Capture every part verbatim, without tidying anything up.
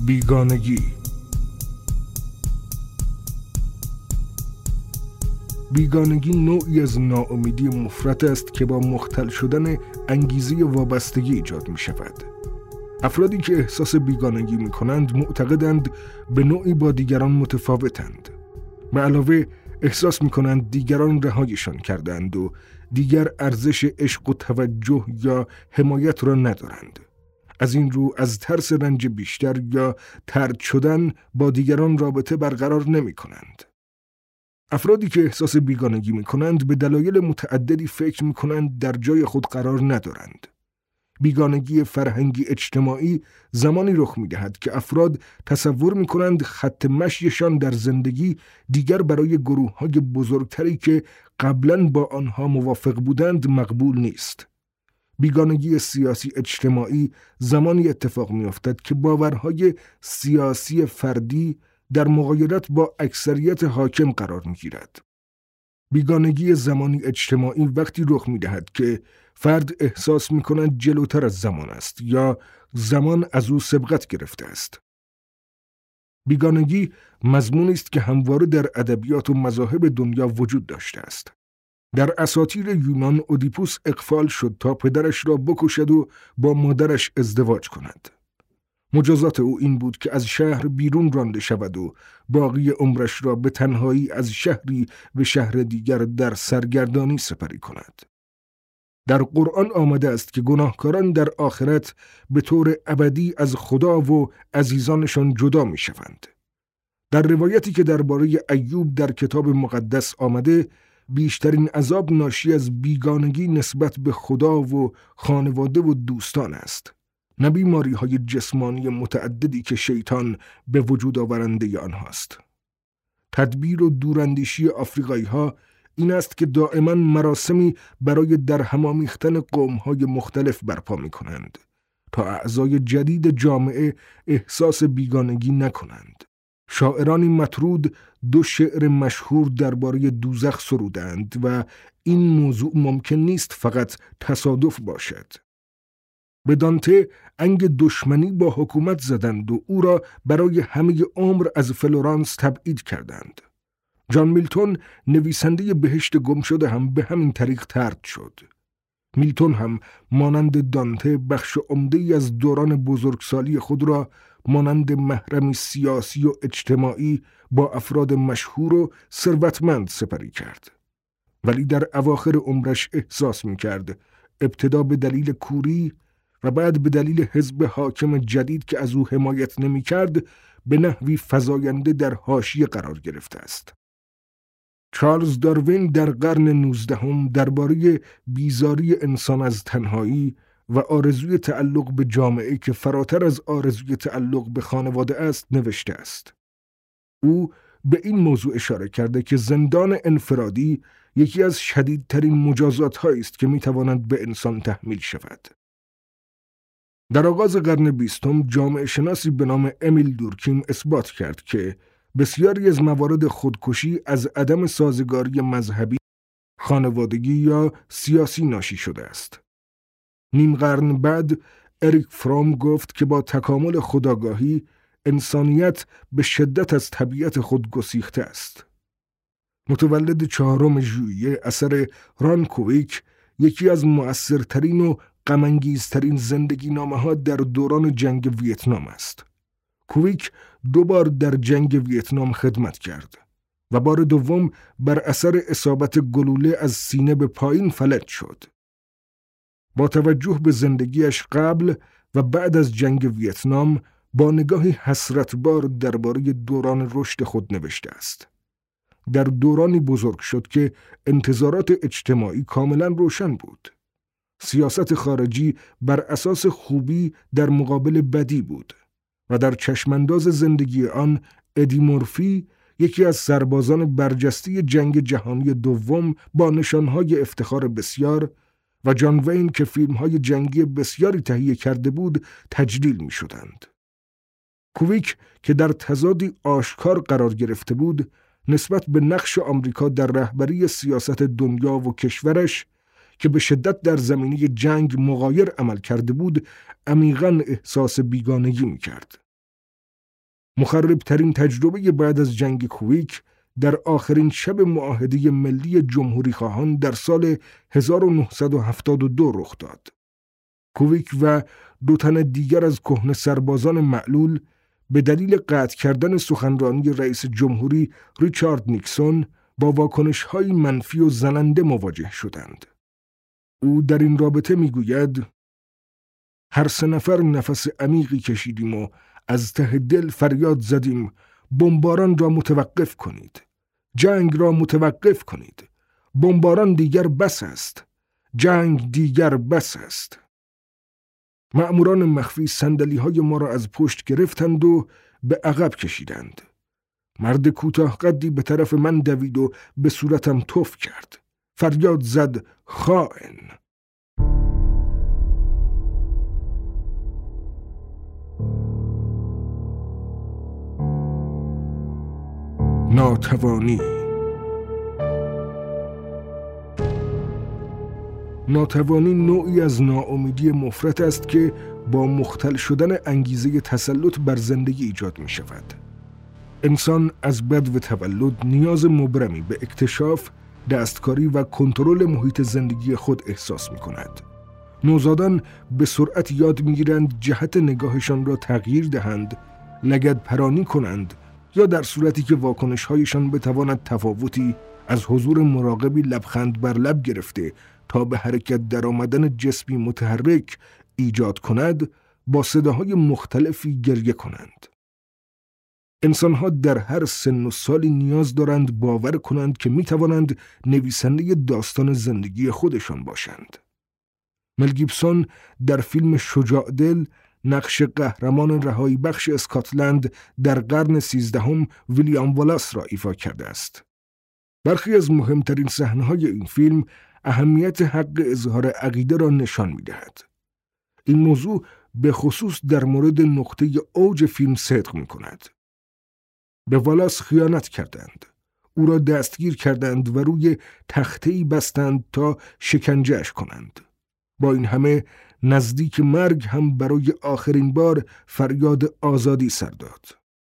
بیگانگی. بیگانگی نوعی از ناامیدی مفرط است که با مختل شدن انگیزه وابستگی ایجاد می شود. افرادی که احساس بیگانگی می کنند معتقدند به نوعی با دیگران متفاوتند. به علاوه احساس می کنند دیگران رهایشان کردند و دیگر ارزش عشق و توجه یا حمایت را ندارند. از این رو از ترس رنج بیشتر یا طرد شدن با دیگران رابطه برقرار نمی کنند. افرادی که احساس بیگانگی می کنند به دلایل متعددی فکر می کنند در جای خود قرار ندارند. بیگانگی فرهنگی اجتماعی زمانی رخ می دهد که افراد تصور می کنند خط مشیشان در زندگی دیگر برای گروه های بزرگتری که قبلاً با آنها موافق بودند مقبول نیست. بیگانگی سیاسی اجتماعی زمانی اتفاق می افتد که باورهای سیاسی فردی در مغایرت با اکثریت حاکم قرار می گیرد. بیگانگی زمانی اجتماعی وقتی رخ می دهد که فرد احساس می کند جلوتر از زمان است یا زمان از او سبقت گرفته است. بیگانگی مضمونی است که همواره در ادبیات و مذاهب دنیا وجود داشته است. در اساطیر یونان اودیپوس اغفال شد تا پدرش را بکشد و با مادرش ازدواج کند. مجازات او این بود که از شهر بیرون رانده شود و باقی عمرش را به تنهایی از شهری به شهر دیگر در سرگردانی سپری کند. در قرآن آمده است که گناهکاران در آخرت به طور ابدی از خدا و عزیزانشان جدا می شوند. در روایتی که درباره ایوب در کتاب مقدس آمده، بیشترین عذاب ناشی از بیگانگی نسبت به خدا و خانواده و دوستان است، نه بیماری‌های جسمانی متعددی که شیطان به وجود آورنده آنهاست. تدبیر و دوراندیشی آفریقایی‌ها این است که دائما مراسمی برای درهم آمیختن قوم‌های مختلف برپا می‌کنند تا اعضای جدید جامعه احساس بیگانگی نکنند. شاعرانی مطرود دو شعر مشهور درباره دوزخ سرودند و این موضوع ممکن نیست فقط تصادف باشد. به دانته انگ دشمنی با حکومت زدند و او را برای همه عمر از فلورانس تبعید کردند. جان میلتون نویسنده بهشت گم شده هم به همین طریق طرد شد. میلتون هم مانند دانته بخش عمده‌ای از دوران بزرگسالی خود را مانند محرمی سیاسی و اجتماعی با افراد مشهور و ثروتمند سپری کرد. ولی در اواخر عمرش احساس می‌کرد ابتدا به دلیل کوری و بعد به دلیل حزب حاکم جدید که از او حمایت نمی‌کرد به نحوی فزاینده در حاشیه قرار گرفته است. چارلز داروین در قرن نوزدهم درباره بیزاری انسان از تنهایی و آرزوی تعلق به جامعه که فراتر از آرزوی تعلق به خانواده است نوشته است. او به این موضوع اشاره کرده که زندان انفرادی یکی از شدیدترین مجازات هایی است که میتوانند به انسان تحمیل شود. در آغاز قرن بیستم جامعه شناسی به نام امیل دورکیم اثبات کرد که بسیاری از موارد خودکشی از عدم سازگاری مذهبی، خانوادگی یا سیاسی ناشی شده است. نیم قرن بعد اریک فروم گفت که با تکامل خودآگاهی انسانیت به شدت از طبیعت خود گسیخته است. متولد چهارم ژوئیه اثر ران کویک یکی از مؤثرترین و غم‌انگیزترین زندگی نامه‌ها در دوران جنگ ویتنام است. کویک دو بار در جنگ ویتنام خدمت کرد و بار دوم بر اثر اصابت گلوله از سینه به پایین فلج شد. با توجه به زندگیش قبل و بعد از جنگ ویتنام با نگاهی حسرتبار درباره دوران رشد خود نوشته است. در دورانی بزرگ شد که انتظارات اجتماعی کاملا روشن بود. سیاست خارجی بر اساس خوبی در مقابل بدی بود و در چشمانداز زندگی آن ادی مورفی یکی از سربازان برجسته جنگ جهانی دوم با نشانهای افتخار بسیار و جان وین که فیلم‌های جنگی بسیاری تهیه کرده بود تجلیل می شدند. کویک که در تضادی آشکار قرار گرفته بود نسبت به نقش آمریکا در رهبری سیاست دنیا و کشورش که به شدت در زمینه جنگ مغایر عمل کرده بود عمیقاً احساس بیگانگی می کرد. مخربترین تجربه بعد از جنگ کویک در آخرین شب معاهده ملی جمهوری خواهان در سال هزار و نهصد و هفتاد و دو رخ داد. کویک و دو تن دیگر از کهنه سربازان معلول به دلیل قطع کردن سخنرانی رئیس جمهوری ریچارد نیکسون با واکنش‌های منفی و زننده مواجه شدند. او در این رابطه میگوید: هر سه نفر نفس عمیقی کشیدیم و از ته دل فریاد زدیم: بمباران را متوقف کنید. جنگ را متوقف کنید. بمباران دیگر بس است. جنگ دیگر بس است. مأموران مخفی صندلی‌های ما را از پشت گرفتند و به عقب کشیدند. مرد کوتاه قدی به طرف من دوید و به صورتم تف کرد. فریاد زد: خائن! ناتوانی. ناتوانی نوعی از ناامیدی مفرط است که با مختل شدن انگیزه تسلط بر زندگی ایجاد می شود. انسان از بدو تولد نیاز مبرمی به اکتشاف، دستکاری و کنترل محیط زندگی خود احساس می کند. نوزادان به سرعت یاد می گیرند جهت نگاهشان را تغییر دهند، لگد پرانی کنند یا در صورتی که واکنش‌هایشان بتواند تفاوتی از حضور مراقبی لبخند بر لب گرفته تا به حرکت درآمدن جسمی متحرک ایجاد کند، با صداهای مختلفی گریه کنند. انسان‌ها در هر سن و سالی نیاز دارند باور کنند که می‌توانند نویسنده داستان زندگی خودشان باشند. مل گیبسون در فیلم شجاع دل نقش قهرمان رهایی بخش اسکاتلند در قرن سیزدهم ویلیام والاس را ایفا کرده است. برخی از مهمترین صحنه‌های این فیلم اهمیت حق اظهار عقیده را نشان می‌دهد. این موضوع به خصوص در مورد نقطه اوج فیلم صدق می‌کند. به والاس خیانت کردند. او را دستگیر کردند و روی تخته‌ای بستند تا شکنجه‌اش کنند. با این همه نزدیک مرگ هم برای آخرین بار فریاد آزادی سر داد.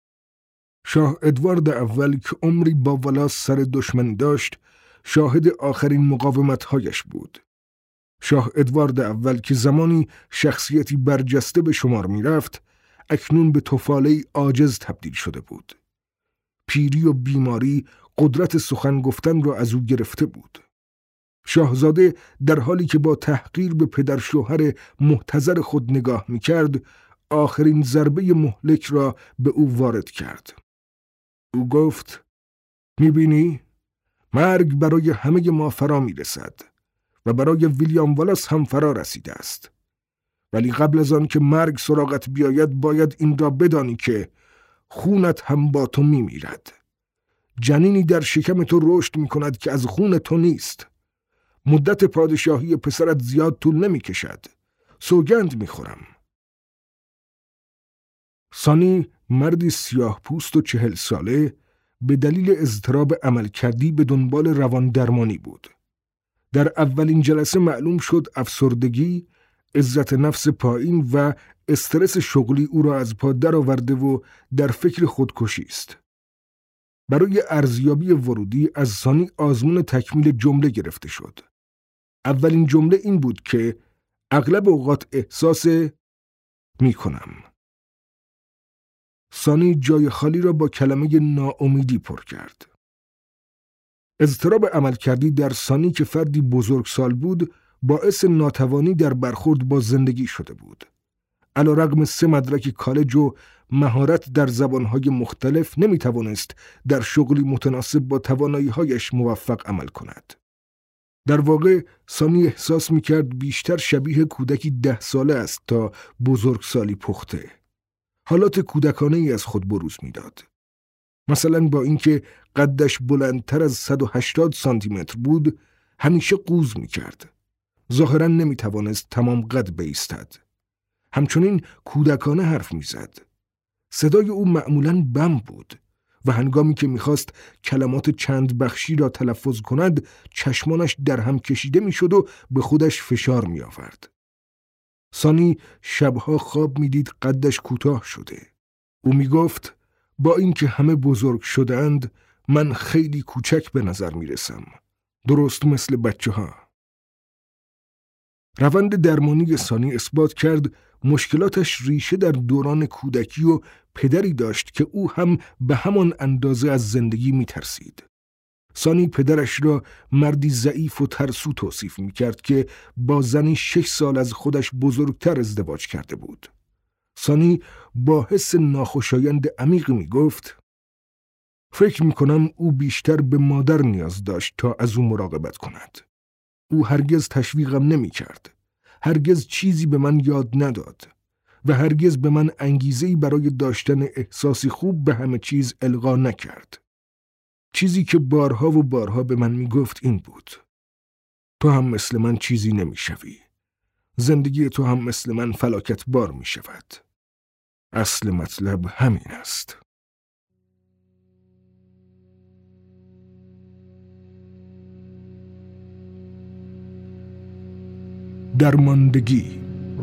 شاه ادوارد اول که عمری با والاس سر دشمنی داشت، شاهد آخرین مقاومت‌هایش بود. شاه ادوارد اول که زمانی شخصیتی برجسته به شمار می‌رفت، اکنون به طفاله‌ای عاجز تبدیل شده بود. پیری و بیماری قدرت سخن گفتن را از او گرفته بود. شاهزاده در حالی که با تحقیر به پدر شوهر محتضر خود نگاه می‌کرد، آخرین ضربه مهلک را به او وارد کرد. او گفت: می‌بینی؟ مرگ برای همه ما فرا می‌رسد و برای ویلیام والاس هم فرا رسیده است. ولی قبل از آن که مرگ سراغت بیاید باید این را بدانی که خونت هم با تو می‌میرد. جنینی در شکم تو رشد می‌کند که از خون تو نیست. مدت پادشاهی پسرت زیاد طول نمی کشد. سوگند می خورم. سانی مردی سیاه پوست و چهل ساله به دلیل اضطراب عملکردی به دنبال روان درمانی بود. در اولین جلسه معلوم شد افسردگی، عزت نفس پایین و استرس شغلی او را از پا درآورده و در فکر خودکشی است. برای ارزیابی ورودی از سانی آزمون تکمیل جمله گرفته شد. اولین جمله این بود که اغلب اوقات احساس می کنم. سانی جای خالی را با کلمه ناامیدی پر کرد. اضطراب عملکردی در سانی که فردی بزرگسال بود باعث ناتوانی در برخورد با زندگی شده بود. علیرغم سه مدرک کالج و مهارت در زبانهای مختلف نمی توانست در شغلی متناسب با توانایی‌هایش موفق عمل کند. در واقع سانی احساس می کرد بیشتر شبیه کودکی ده ساله است تا بزرگسالی پخته. حالات کودکانه ای از خود بروز می داد. مثلا با اینکه قدش بلندتر از صد و هشتاد سانتی متر بود، همیشه قوز می کرد. ظاهراً نمی توانست تمام قد بایستد. همچنین کودکانه حرف می زد. صدای او معمولاً بم بود و هنگامی که می‌خواست کلمات چند بخشی را تلفظ کند، چشمانش در هم کشیده می‌شد و به خودش فشار می‌آورد. سانی شبها خواب می‌دید قدش کوتاه شده. او می‌گفت با اینکه همه بزرگ شدند، من خیلی کوچک به نظر می رسم. درست مثل بچه ها. روند درمانی سانی اثبات کرد مشکلاتش ریشه در دوران کودکی و پدری داشت که او هم به همان اندازه از زندگی می ترسید. سانی پدرش را مردی ضعیف و ترسو توصیف می کرد که با زنی شش سال از خودش بزرگتر ازدواج کرده بود. سانی با حس ناخوشایند عمیق می گفت: فکر می کنم او بیشتر به مادر نیاز داشت تا از او مراقبت کند. او هرگز تشویقم نمی کرد. هرگز چیزی به من یاد نداد و هرگز به من انگیزه‌ای برای داشتن احساسی خوب به همه چیز القا نکرد. چیزی که بارها و بارها به من می گفت این بود: تو هم مثل من چیزی نمی شوی. زندگی تو هم مثل من فلاکت بار می شود. اصل مطلب همین است. درماندگی.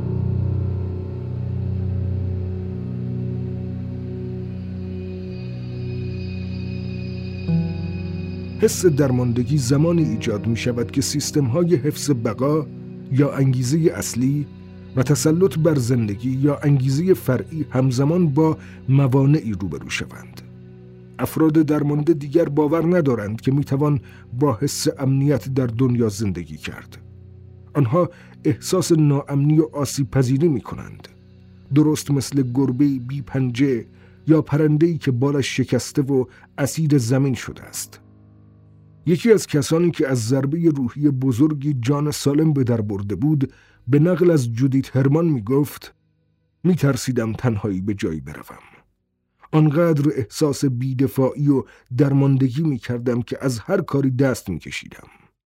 حس درماندگی زمانی ایجاد می شود که سیستم های حفظ بقا یا انگیزه اصلی و تسلط بر زندگی یا انگیزه فرعی همزمان با موانعی روبرو شوند. افراد درمانده دیگر باور ندارند که می توان با حس امنیت در دنیا زندگی کرد. آنها احساس ناامنی و آسیب پذیری می کنند. درست مثل گربه بی پنجه یا پرنده‌ای که بالش شکسته و اسیر زمین شده است. یکی از کسانی که از ضربه روحی بزرگی جان سالم به در برده بود به نقل از جودیت هرمان می گفت: می ترسیدم تنهایی به جایی بروم. آنقدر احساس بی‌دفاعی و درماندگی می کردم که از هر کاری دست می کشیدم.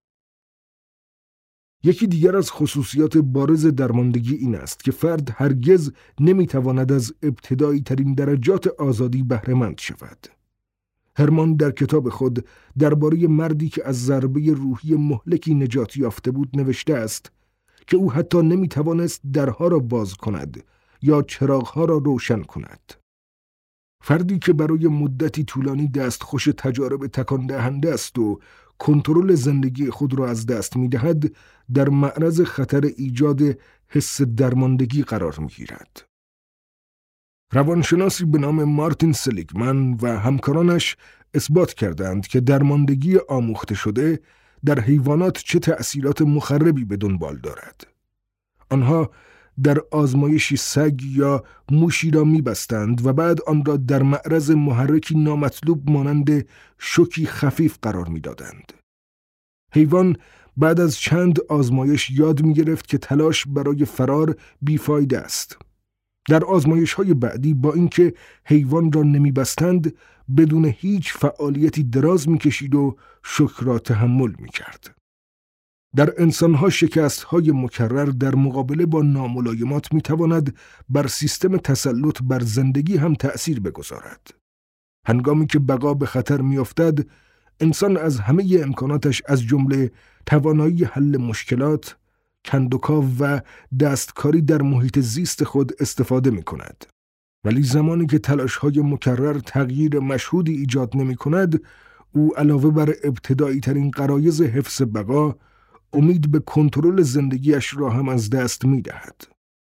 یکی دیگر از خصوصیات بارز درماندگی این است که فرد هرگز نمی تواند از ابتدایی ترین درجات آزادی بهره مند شود. هرمان در کتاب خود درباره مردی که از ضربه روحی مهلکی نجات یافته بود نوشته است که او حتی نمی توانست درها را باز کند یا چراغها را روشن کند. فردی که برای مدتی طولانی دستخوش تجارب تکان دهنده است و کنترل زندگی خود را از دست می دهد در معرض خطر ایجاد حس درماندگی قرار می گیرد. روانشناسی به نام مارتین سلیگمن و همکارانش اثبات کردند که درماندگی آموخته شده در حیوانات چه تأثیرات مخربی به دنبال دارد. آنها در آزمایشی سگ یا موشی را می‌بستند و بعد آن را در معرض محرکی نامطلوب مانند شوکی خفیف قرار می‌دادند. حیوان بعد از چند آزمایش یاد می‌گرفت که تلاش برای فرار بیفایده است. در آزمایش‌های بعدی با اینکه حیوان را نمی‌بستند بدون هیچ فعالیتی دراز می‌کشید و شوک را تحمل می‌کرد. در انسان‌ها شکست‌های مکرر در مقابله با ناملایمات می‌تواند بر سیستم تسلط بر زندگی هم تأثیر بگذارد. هنگامی که بقا به خطر می‌افتد، انسان از همه امکاناتش از جمله توانایی حل مشکلات، کندوکاو و دستکاری در محیط زیست خود استفاده می‌کند. ولی زمانی که تلاش‌های مکرر تغییر مشهودی ایجاد نمی‌کند، او علاوه بر ابتدایی ترین غرایز حفظ بقا، امید به کنترل زندگیش را هم از دست می‌دهد.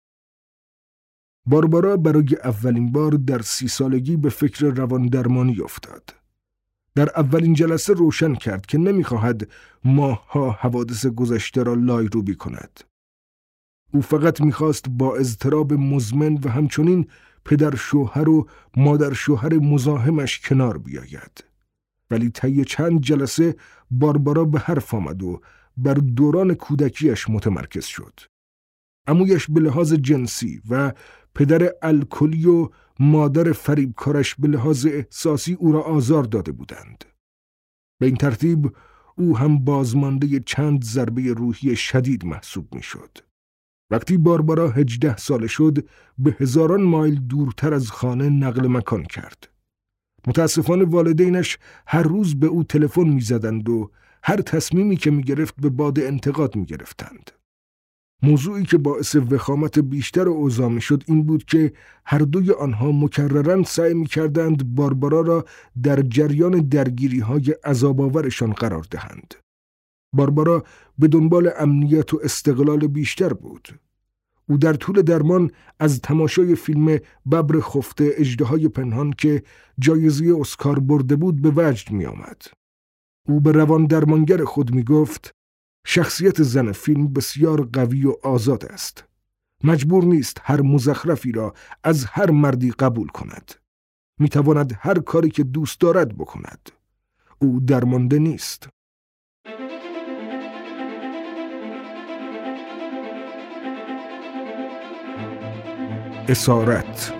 باربارا برای اولین بار در سی سالگی به فکر روان درمانی افتاد. در اولین جلسه روشن کرد که نمی‌خواهد ماه‌ها حوادث گذشته را لایروبی کند. او فقط می‌خواست با اضطراب مزمن و همچنین پدر شوهر و مادر شوهر مزاحمش کنار بیاید. ولی طی چند جلسه باربارا به حرف آمد و بر دوران کودکیش متمرکز شد. عمویش به لحاظ جنسی و پدر الکلی و مادر فریبکارش به لحاظ احساسی او را آزار داده بودند. به این ترتیب او هم بازمانده چند ضربه روحی شدید محسوب می شد. وقتی باربارا هجده ساله شد، به هزاران مایل دورتر از خانه نقل مکان کرد. متاسفانه والدینش هر روز به او تلفن می زدند و هر تصمیمی که می گرفت به باد انتقاد می گرفتند. موضوعی که باعث وخامت بیشتر اوضاع می‌شد این بود که هر دوی آنها مکرراً سعی می‌کردند باربارا را در جریان درگیری‌های عذاب‌آورشان قرار دهند. باربارا به دنبال امنیت و استقلال بیشتر بود. او در طول درمان از تماشای فیلم ببر خفته اژدهای پنهان که جایزه اسکار برده بود به وجد می آمد. او به روان درمانگر خود می گفت شخصیت زن فیلم بسیار قوی و آزاد است. مجبور نیست هر مزخرفی را از هر مردی قبول کند. می تواند هر کاری که دوست دارد بکند. او درمانده نیست. اسارت.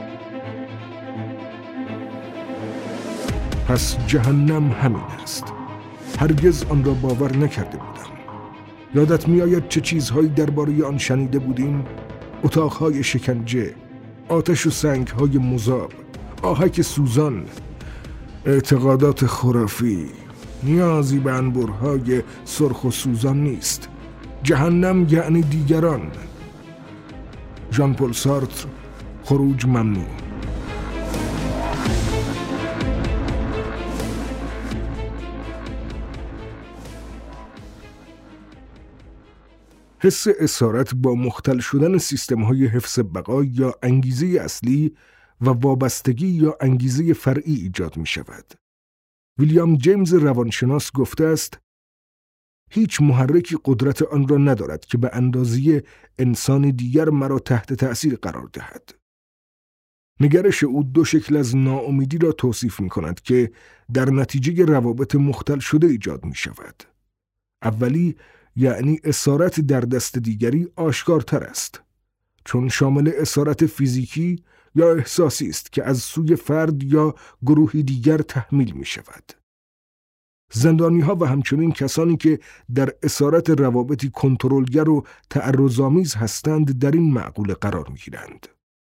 پس جهنم همین است. هرگز آن را باور نکرده بودم. یادت می آید چه چیزهایی درباره آن شنیده بودیم؟ اتاقهای شکنجه، آتش و سنگهای مذاب، آهک سوزان، اعتقادات خرافی. نیازی به انبرهای سرخ و سوزان نیست. جهنم یعنی دیگران. ژان پل سارتر، خروج ممنوع. حس اسارت با مختل شدن سیستم‌های حفظ بقا یا انگیزه اصلی و وابستگی یا انگیزه فرعی ایجاد می‌شود. ویلیام جیمز روانشناس گفته است هیچ محرکی قدرت آن را ندارد که به اندازه انسان دیگر مرا تحت تأثیر قرار دهد. نگرش او دو شکل از ناامیدی را توصیف می کند که در نتیجه روابط مختل شده ایجاد می شود. اولی یعنی اسارت در دست دیگری آشکارتر است، چون شامل اسارت فیزیکی یا احساسی است که از سوی فرد یا گروهی دیگر تحمیل می شود. زندانی ها و همچنین کسانی که در اسارت روابطی کنترلگر و تعرض‌آمیز هستند در این معقوله قرار می گیرند.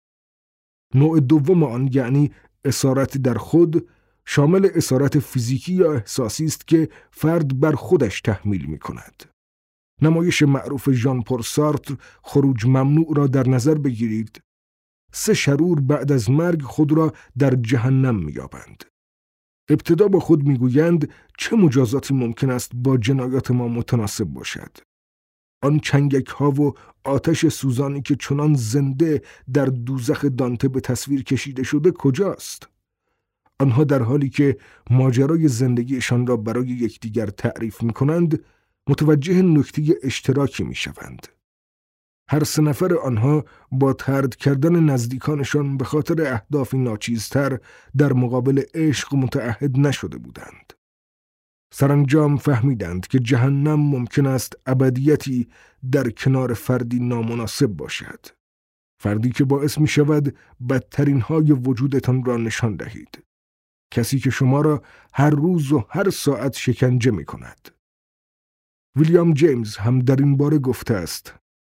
نوع دوم آن یعنی اسارت در خود شامل اسارت فیزیکی یا احساسی است که فرد بر خودش تحمیل می کند. نمایش معروف ژان پل سارتر خروج ممنوع را در نظر بگیرید. سه شرور بعد از مرگ خود را در جهنم می یابند. ابتدا با خود میگویند چه مجازاتی ممکن است با جنایات ما متناسب باشد. آن چنگک ها و آتش سوزانی که چنان زنده در دوزخ دانته به تصویر کشیده شده کجاست؟ آنها در حالی که ماجرای زندگیشان را برای یکدیگر تعریف می کنند متوجه نکته اشتراکی می شوند. هر سه نفر آنها با طرد کردن نزدیکانشان به خاطر اهدافی ناچیزتر در مقابل عشق متعهد نشده بودند. سرانجام فهمیدند که جهنم ممکن است ابدیتی در کنار فردی نامناسب باشد. فردی که باعث می شود بدترین های وجودتان را نشان دهید. کسی که شما را هر روز و هر ساعت شکنجه می کند. ویلیام جیمز هم در این باره گفته است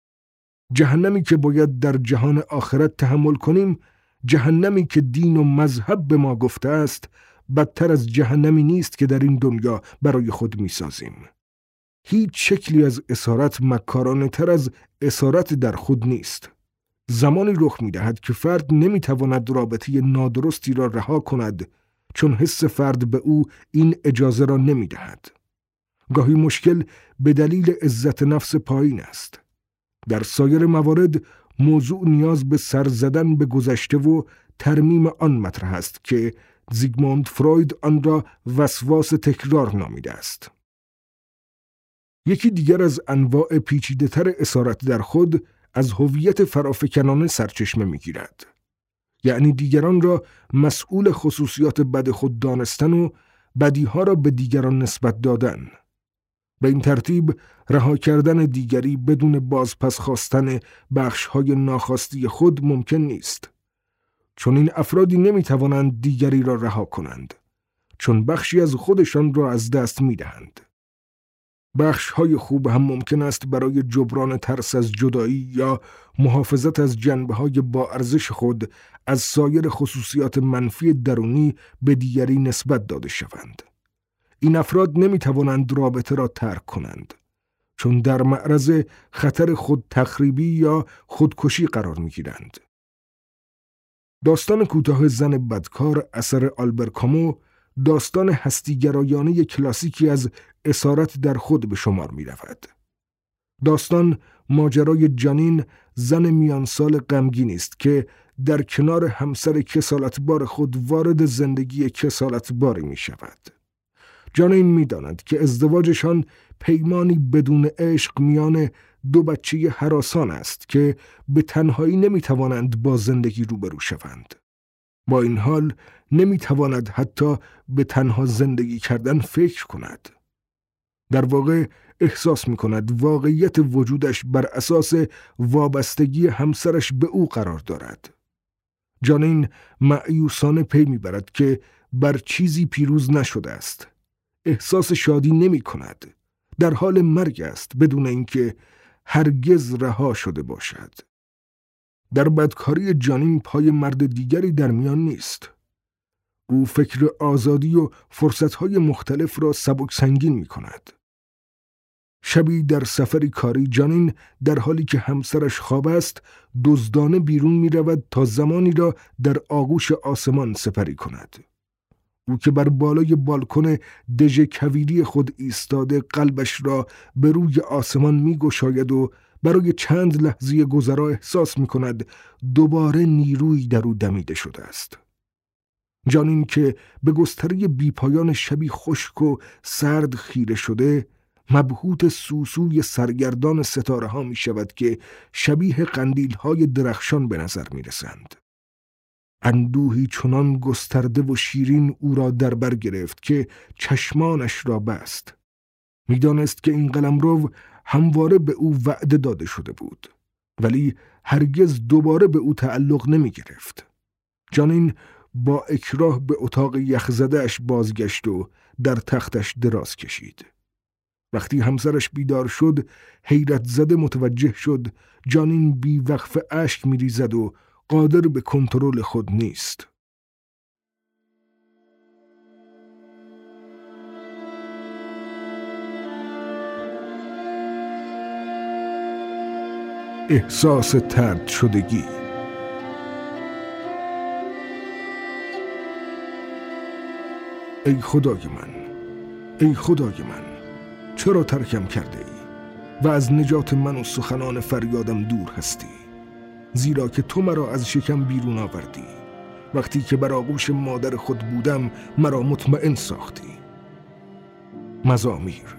جهنمی که باید در جهان آخرت تحمل کنیم، جهنمی که دین و مذهب به ما گفته است، بدتر از جهنمی نیست که در این دنیا برای خود می سازیم. هیچ شکلی از اسارت مکارانه تر از اسارت در خود نیست. زمانی رخ می دهد که فرد نمی تواند رابطه نادرستی را رها کند، چون حس فرد به او این اجازه را نمی دهد. گاهی مشکل به دلیل عزت نفس پایین است. در سایر موارد موضوع نیاز به سر زدن به گذشته و ترمیم آن مطرح است که زیگموند فروید آن را وسواس تکرار نامیده است. یکی دیگر از انواع پیچیده‌تر اسارت در خود از هویت فرافکنانه سرچشمه می‌گیرد. یعنی دیگران را مسئول خصوصیات بد خود دانستن و بدیها را به دیگران نسبت دادن. به این ترتیب رها کردن دیگری بدون بازپس خواستن بخش‌های ناخواستی خود ممکن نیست. چون این افرادی نمی‌توانند دیگری را رها کنند، چون بخشی از خودشان را از دست می‌دهند. بخش‌های خوب هم ممکن است برای جبران ترس از جدایی یا محافظت از جنبه‌های با ارزش خود از سایر خصوصیات منفی درونی به دیگری نسبت داده شوند. این افراد نمی‌توانند رابطه را ترک کنند، چون در معرض خطر خود تخریبی یا خودکشی قرار می‌گیرند. داستان کوتاه زن بدکار اثر آلبر کامو داستان هستیگرایانه کلاسیکی از اسارت در خود به شمار می‌رود. داستان ماجرای جانین، زن میان سال غمگینی است که در کنار همسر کسالتبار خود وارد زندگی کسالتباری می شود. جانین می داند که ازدواجشان پیمانی بدون عشق میان دو بچه هراسان است که به تنهایی نمی توانند با زندگی روبرو شوند. با این حال نمی تواند حتی به تنها زندگی کردن فکر کند. در واقع احساس می کند واقعیت وجودش بر اساس وابستگی همسرش به او قرار دارد. جانین مأیوسانه پی می برد که بر چیزی پیروز نشده است. احساس شادی نمی کند. در حال مرگ است بدون اینکه هرگز رها شده باشد. در بدکاری جانین پای مرد دیگری در میان نیست. او فکر آزادی و فرصتهای مختلف را سبک سنگین می کند. شبی در سفری کاری جانین در حالی که همسرش خواب است دزدانه بیرون می رود تا زمانی را در آغوش آسمان سپری کند. او که بر بالای بالکن دژ کویری خود ایستاده قلبش را به روی آسمان می گشاید و برای چند لحظه گذرا احساس می کند دوباره نیروی در او دمیده شده است. جانین که به گستره بیپایان شبی خشک و سرد خیره شده مبهوت سوسوی سرگردان ستاره ها می شود که شبیه قندیل های درخشان به نظر می رسند. اندوهی چنان گسترده و شیرین او را در بر گرفت که چشمانش را بست. می دانست که این قلمرو همواره به او وعده داده شده بود، ولی هرگز دوباره به او تعلق نمی گرفت. جانین با اکراه به اتاق یخزده‌اش بازگشت و در تختش دراز کشید. وقتی همسرش بیدار شد، حیرت زده متوجه شد جانین بی وقفه اشک می ریزد و قادر به کنترل خود نیست. احساس طرد شدگی. ای خدای من، ای خدای من، چرا ترکم کرده ای و از نجات من و سخنان فریادم دور هستی؟ زیرا که تو مرا از شکم بیرون آوردی، وقتی که بر آغوش مادر خود بودم مرا مطمئن ساختی. مزامیر.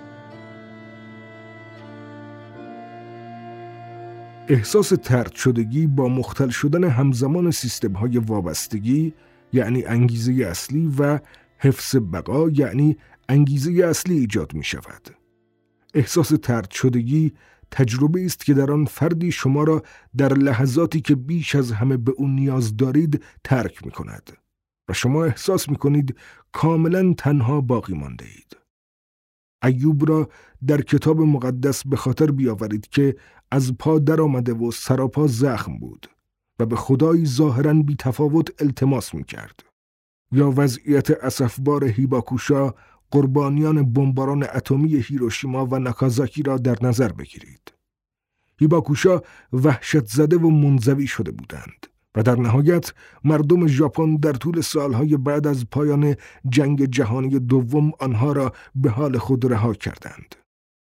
احساس طرد شدگی با مختل شدن همزمان سیستم‌های وابستگی یعنی انگیزه اصلی و حفظ بقا یعنی انگیزه اصلی ایجاد می شود. احساس طرد شدگی تجربه است که در آن فردی شما را در لحظاتی که بیش از همه به اون نیاز دارید ترک می کند و شما احساس می کنید کاملا تنها باقی مانده اید. ایوب را در کتاب مقدس به خاطر بیاورید که از پا در آمده و سراپا زخم بود و به خدایی ظاهراً بی تفاوت التماس می کرد. یا وضعیت اسفبار هیباکوشا، قربانیان بمباران اتمی هیروشیما و ناکازاکی را در نظر بگیرید. هیباکوشا وحشت زده و منزوی شده بودند و در نهایت مردم ژاپن در طول سالهای بعد از پایان جنگ جهانی دوم آنها را به حال خود رها کردند.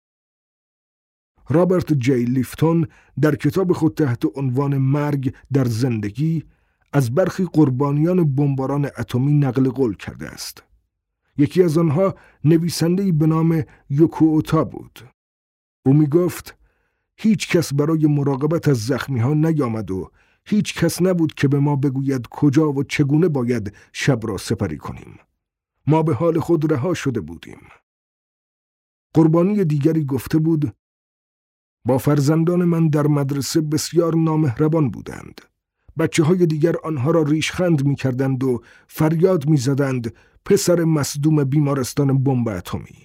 رابرت جی لیفتون در کتاب خود تحت عنوان مرگ در زندگی از برخی قربانیان بمباران اتمی نقل قول کرده است. یکی از آنها نویسنده‌ای به نام یوکو اوتا بود. او می گفت هیچ کس برای مراقبت از زخمی ها نیامد و هیچ کس نبود که به ما بگوید کجا و چگونه باید شب را سپری کنیم. ما به حال خود رها شده بودیم. قربانی دیگری گفته بود با فرزندان من در مدرسه بسیار نامهربان بودند. بچه های دیگر آنها را ریشخند می کردند و فریاد می زدند پسر مصدوم بیمارستان بمب اتمی.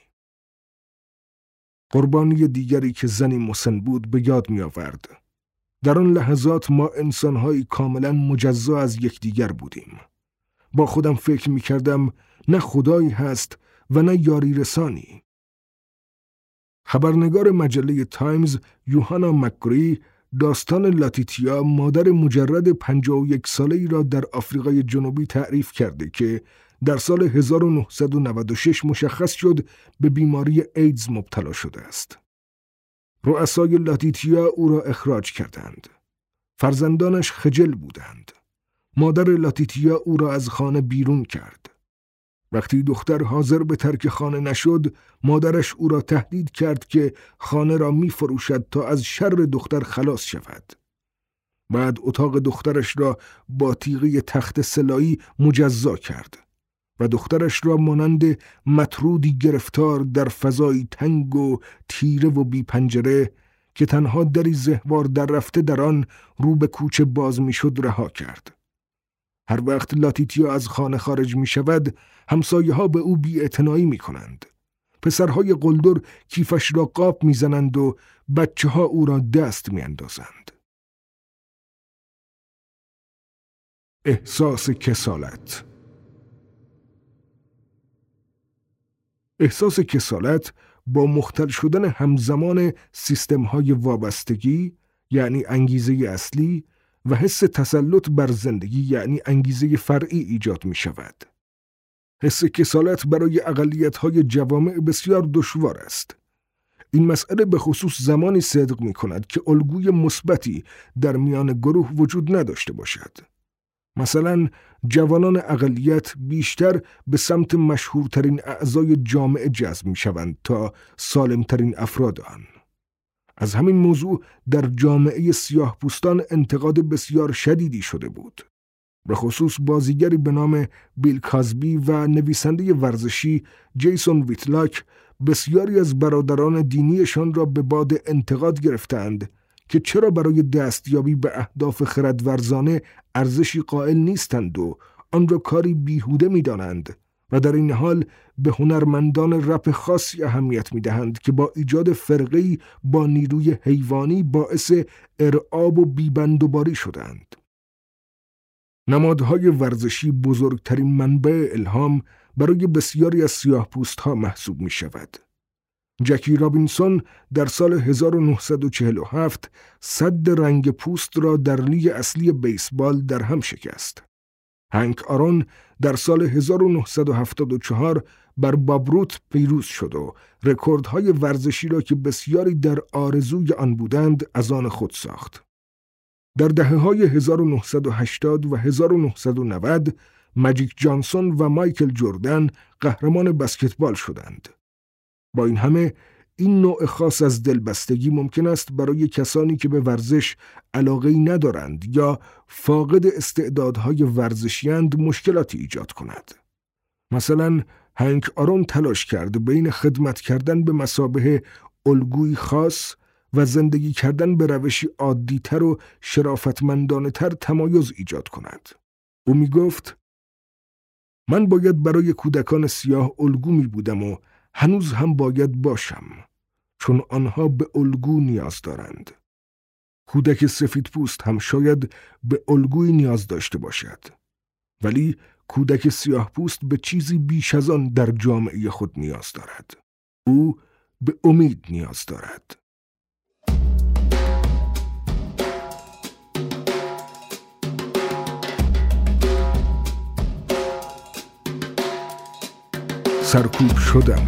قربانی دیگری که زنی مسن بود به یاد می آورد. در آن لحظات ما انسان‌های کاملا مجزا از یکدیگر بودیم. با خودم فکر می کردم نه خدایی هست و نه یاری رسانی. خبرنگار مجله تایمز یوهانا مکگری داستان لاتیتیا مادر مجرد پنجاه و یک ساله‌ای را در آفریقای جنوبی تعریف کرده که در سال هزار و نهصد و نود و شش مشخص شد به بیماری ایدز مبتلا شده است. رؤسای لاتیتیا او را اخراج کردند. فرزندانش خجل بودند. مادر لاتیتیا او را از خانه بیرون کرد. وقتی دختر حاضر به ترک خانه نشد، مادرش او را تهدید کرد که خانه را می فروشد تا از شر دختر خلاص شود. بعد اتاق دخترش را با تیغه تخت سلایی مجزا کرد و دخترش را مانند مطرودی گرفتار در فضای تنگ و تیره و بی پنجره که تنها دری زهوار در رفته در آن رو به کوچه باز می شد رها کرد. هر وقت لاتیتیا از خانه خارج می شود، همسایه ها به او بی‌اعتنایی می کنند. پسرهای قلدر کیفش را قاب می زنند و بچه ها او را دست می اندازند. احساس کسالت. احساس کسالت با مختل شدن همزمان سیستم‌های وابستگی یعنی انگیزه اصلی و حس تسلط بر زندگی یعنی انگیزه فرعی ایجاد می شود. حس کسالت برای اقلیت‌های جوامع بسیار دشوار است. این مسئله به خصوص زمانی صدق می کند که الگوی مثبتی در میان گروه وجود نداشته باشد. مثلا جوانان اقلیت بیشتر به سمت مشهورترین اعضای جامعه جذب می شوند تا سالمترین افراد آن. از همین موضوع در جامعه سیاه پوستان انتقاد بسیار شدیدی شده بود. به خصوص بازیگری به نام بیل کازبی و نویسنده ورزشی جیسون ویتلاک بسیاری از برادران دینیشان را به باد انتقاد گرفتند که چرا برای دستیابی به اهداف خردورزانه ارزشی قائل نیستند و آن را کاری بیهوده می دانند و در این حال به هنرمندان رپ خاصی اهمیت می دهند که با ایجاد فرقه‌ای با نیروی حیوانی باعث ارعاب و بیبندوباری شدند. نمادهای ورزشی بزرگترین منبع الهام برای بسیاری از سیاه‌پوست‌ها محسوب می شود. جکی رابینسون در سال هزار و نهصد و چهل و هفت سد رنگ پوست را در لیگ اصلی بیسبال در هم شکست. هنک آرون در سال هزار و نهصد و هفتاد و چهار بر باب روت پیروز شد و رکوردهای ورزشی را که بسیاری در آرزوی آن بودند از آن خود ساخت. در دهه‌های هزار و نهصد و هشتاد و هزار و نهصد و نود ماجیک جانسون و مایکل جردن قهرمان بسکتبال شدند. با این همه این نوع خاص از دلبستگی ممکن است برای کسانی که به ورزش علاقه‌ای ندارند یا فاقد استعدادهای ورزشی‌اند مشکلاتی ایجاد کند. مثلا هنک آرون تلاش کرد بین خدمت کردن به مثابه الگوی خاص و زندگی کردن به روشی عادی‌تر و شرافتمندانه‌تر تمایز ایجاد کند. او می گفت من باید برای کودکان سیاه الگو می بودم و هنوز هم باید باشم، چون آنها به الگو نیاز دارند. کودک سفید پوست هم شاید به الگوی نیاز داشته باشد، ولی کودک سیاه پوست به چیزی بیش از آن در جامعه خود نیاز دارد. او به امید نیاز دارد. سرکوب شدم.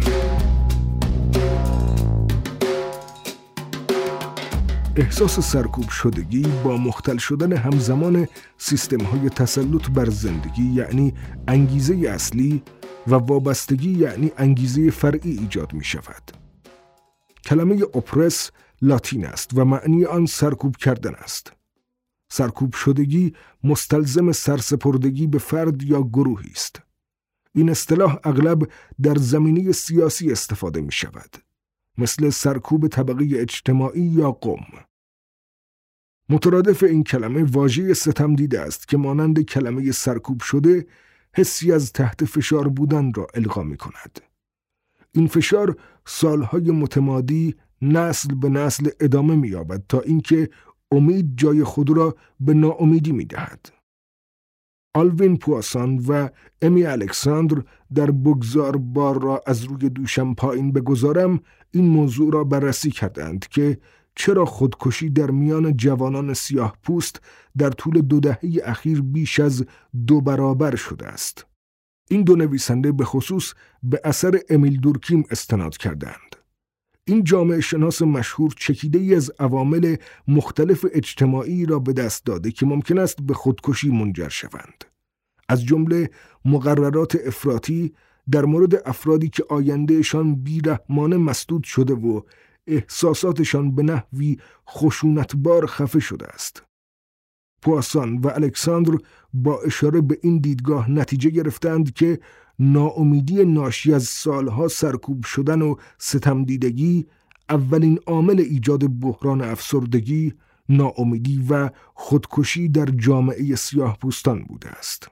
احساس سرکوب شدگی با مختل شدن همزمان سیستم‌های تسلط بر زندگی یعنی انگیزه اصلی و وابستگی یعنی انگیزه فرعی ایجاد می شود. کلمه اپرس لاتین است و معنی آن سرکوب کردن است. سرکوب شدگی مستلزم سرسپردگی به فرد یا گروهی است. این اصطلاح اغلب در زمینه سیاسی استفاده می شود، مثل سرکوب طبقه اجتماعی یا قوم. مترادف این کلمه واژه ستم دیده است که مانند کلمه سرکوب شده حسی از تحت فشار بودن را القا می کند. این فشار سالهای متمادی نسل به نسل ادامه می یابد تا اینکه امید جای خود را به ناامیدی می دهد. آلوین پواسان و امی الکساندر در بگذار بار را از روی دوشم پایین بگذارم این موضوع را بررسی کردند که چرا خودکشی در میان جوانان سیاه پوست در طول دو دهه اخیر بیش از دو برابر شده است. این دو نویسنده به خصوص به اثر امیل دورکیم استناد کردند. این جامعه شناس مشهور چکیده‌ای از عوامل مختلف اجتماعی را به دست داده که ممکن است به خودکشی منجر شوند. از جمله مقررات افراطی در مورد افرادی که آیندهشان بی‌رحمانه مسدود شده و احساساتشان به نحوی خشونتبار خفه شده است. پواسان و الکساندر با اشاره به این دیدگاه نتیجه گرفتند که ناامیدی ناشی از سالها سرکوب شدن و ستمدیدگی اولین عامل ایجاد بحران افسردگی، ناامیدی و خودکشی در جامعه سیاه پوستان بوده است.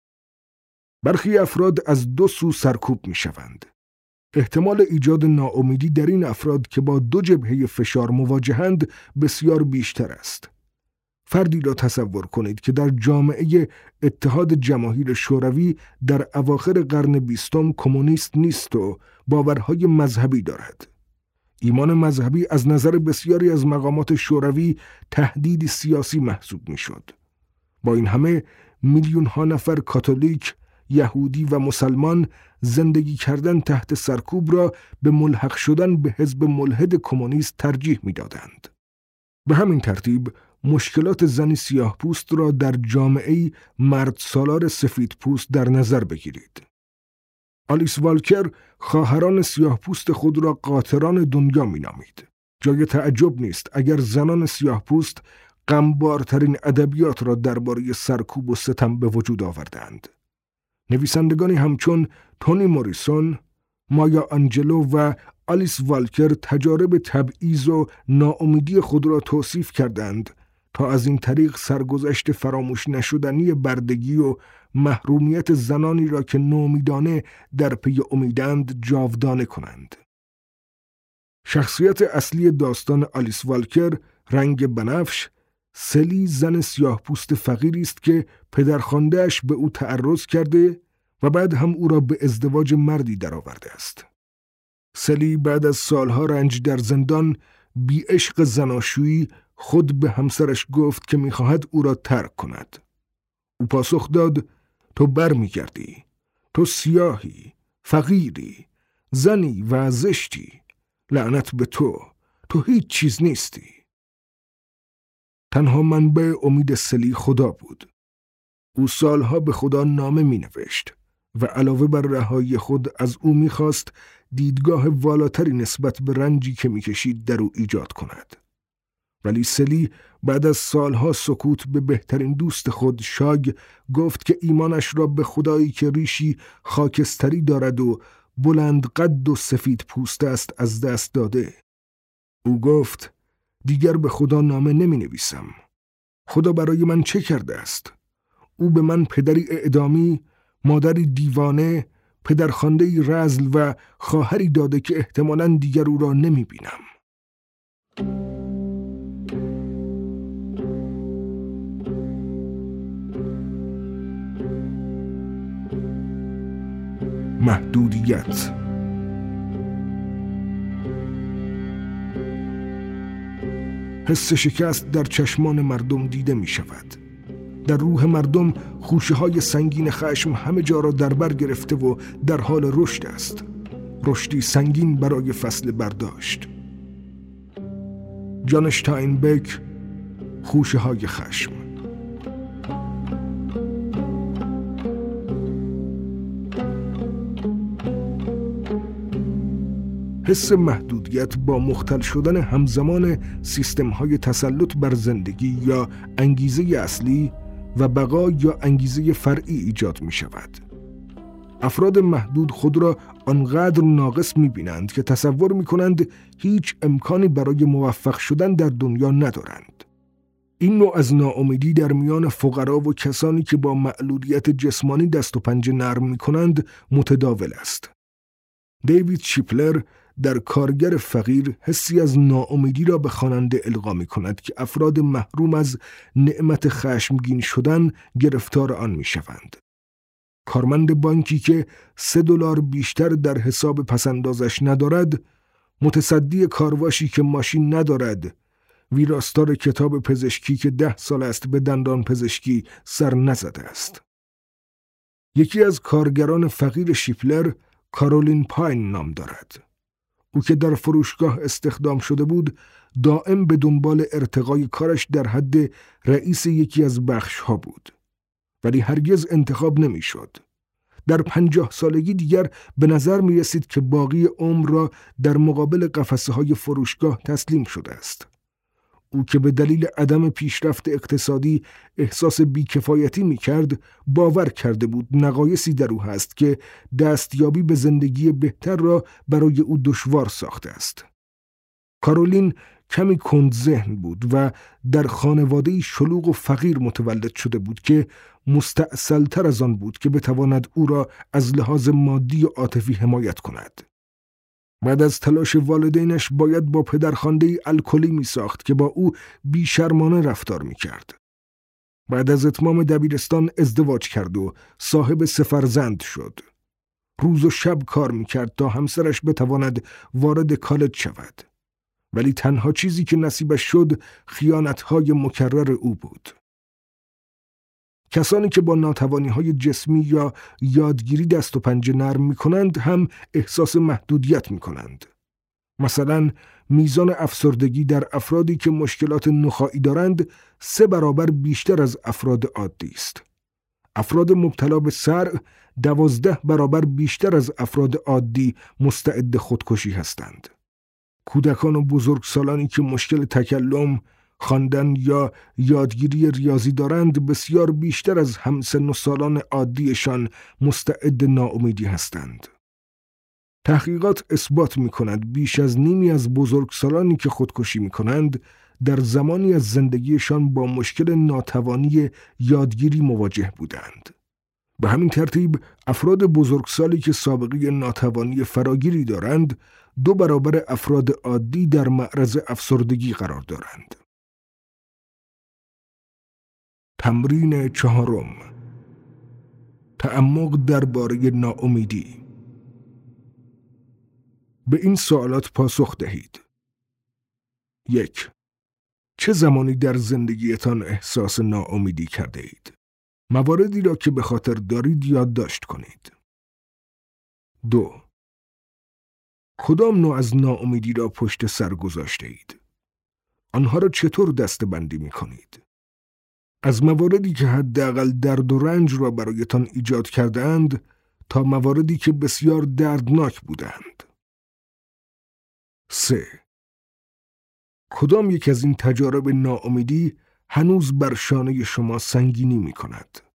برخی افراد از دو سو سرکوب می شوند. احتمال ایجاد ناامیدی در این افراد که با دو جبهه فشار مواجهند بسیار بیشتر است. فردی را تصور کنید که در جامعه اتحاد جماهیر شوروی در اواخر قرن بیستم کمونیست نیست و باورهای مذهبی دارد. ایمان مذهبی از نظر بسیاری از مقامات شوروی تهدیدی سیاسی محسوب می شد. با این همه میلیون ها نفر کاتولیک، یهودی و مسلمان زندگی کردن تحت سرکوب را به ملحق شدن به حزب ملحد کمونیست ترجیح می دادند. به همین ترتیب مشکلات زنی سیاه پوست را در جامعه مرد سالار سفید پوست در نظر بگیرید. آلیس والکر خواهران سیاه پوست خود را قاطران دنیا می نامید. جای تعجب نیست اگر زنان سیاه پوست غمبارترین ادبیات را درباره سرکوب و ستم به وجود آوردند. نویسندگانی همچون تونی موریسون، مایا آنجلو و آلیس والکر تجارب تبعیض و ناامیدی خود را توصیف کردند تا از این طریق سرگذشت فراموش نشدنی بردگی و محرومیت زنانی را که نومیدانه در پی امیدند جاودانه کنند. شخصیت اصلی داستان آلیس والکر، رنگ بنفش، سلی زن سیاه پوست فقیری است که پدرخوانده‌اش به او تعرض کرده و بعد هم او را به ازدواج مردی درآورده است. سلی بعد از سالها رنج در زندان بی عشق زناشویی خود به همسرش گفت که می‌خواهد او را ترک کند. او پاسخ داد: تو بر می‌گردی، تو سیاهی، فقیری، زنی و زشتی، لعنت به تو، تو هیچ چیز نیستی. تنها منبع امید سلی خدا بود. او سالها به خدا نامه می نوشت و علاوه بر رهایی خود از او می خواست دیدگاه والاتری نسبت به رنجی که می کشید در او ایجاد کند. ولی سلی بعد از سالها سکوت به بهترین دوست خود شاگ گفت که ایمانش را به خدایی که ریشی خاکستری دارد و بلند قد و سفید پوست است از دست داده. او گفت: دیگر به خدا نامه نمی نویسم. خدا برای من چه کرده است؟ او به من پدری اعدامی، مادری دیوانه، پدرخوانده‌ای رذل و خواهری داده که احتمالاً دیگر او را نمی بینم. محدودیت. حس شکست در چشمان مردم دیده می شود. در روح مردم خوشه های سنگین خشم همه جا را در بر گرفته و در حال رشد است. رشدی سنگین برای فصل برداشت. جان اشتاینبک، خوشه های خشم. حس محدودیت با مختل شدن همزمان سیستم‌های تسلط بر زندگی یا انگیزه اصلی و بقا یا انگیزه فرعی ایجاد می شود. افراد محدود خود را آنقدر ناقص می بینند که تصور می کنند هیچ امکانی برای موفق شدن در دنیا ندارند. این نوع از ناامیدی در میان فقرا و کسانی که با معلولیت جسمانی دست و پنجه نرم می کنند متداول است. دیوید شیپلر در کارگر فقیر حسی از ناامیدی را به خواننده القا می کند که افراد محروم از نعمت خشمگین شدن گرفتار آن می شوند. کارمند بانکی که سه دلار بیشتر در حساب پسندازش ندارد، متصدی کارواشی که ماشین ندارد، ویراستار کتاب پزشکی که ده سال است به دندان پزشکی سر نزده است. یکی از کارگران فقیر شیپلر کارولین پاین نام دارد. او که در فروشگاه استخدام شده بود، دائم به دنبال ارتقای کارش در حد رئیس یکی از بخش ها بود. ولی هرگز انتخاب نمی شد. در پنجاه سالگی دیگر به نظر می رسید که باقی عمر را در مقابل قفسه های فروشگاه تسلیم شده است. او که به دلیل عدم پیشرفت اقتصادی احساس بیکفایتی می کرد، باور کرده بود نقایصی در او هست که دستیابی به زندگی بهتر را برای او دشوار ساخته است. کارولین کمی کند ذهن بود و در خانواده‌ای شلوغ و فقیر متولد شده بود که مستأصل‌تر از آن بود که بتواند او را از لحاظ مادی و عاطفی حمایت کند. بعد از تلاش والدینش باید با پدرخوانده‌ای الکلی می ساخت که با او بیشرمانه رفتار می کرد. بعد از اتمام دبیرستان ازدواج کرد و صاحب سه فرزند شد. روز و شب کار می کرد تا همسرش بتواند وارد کالج شود. ولی تنها چیزی که نصیبش شد خیانت‌های مکرر او بود. کسانی که با ناتوانی‌های جسمی یا یادگیری دست و پنجه نرم می‌کنند هم احساس محدودیت می‌کنند. مثلا میزان افسردگی در افرادی که مشکلات نخاعی دارند سه برابر بیشتر از افراد عادی است. افراد مبتلا به صرع دوازده برابر بیشتر از افراد عادی مستعد خودکشی هستند. کودکان و بزرگسالانی که مشکل تکلم، خواندن یا یادگیری ریاضی دارند بسیار بیشتر از همسن و سالان عادیشان مستعد ناامیدی هستند. تحقیقات اثبات می کند بیش از نیمی از بزرگسالانی که خودکشی می کنند در زمانی از زندگیشان با مشکل ناتوانی یادگیری مواجه بودند. به همین ترتیب افراد بزرگسالی که سابقه ناتوانی فراگیری دارند دو برابر افراد عادی در معرض افسردگی قرار دارند. تمرین چهارم، تعمق درباره ناامیدی. به این سوالات پاسخ دهید. یک. چه زمانی در زندگیتان احساس ناامیدی کرده اید؟ مواردی را که به خاطر دارید یادداشت کنید. دو. کدام نوع از ناامیدی را پشت سر گذاشته اید؟ آنها را چطور دسته‌بندی می کنید؟ از مواردی که حداقل درد و رنج را برایتان ایجاد کرده‌اند تا مواردی که بسیار دردناک بودند. سه. کدام یک از این تجارب ناامیدی هنوز بر شانه شما سنگینی می کند؟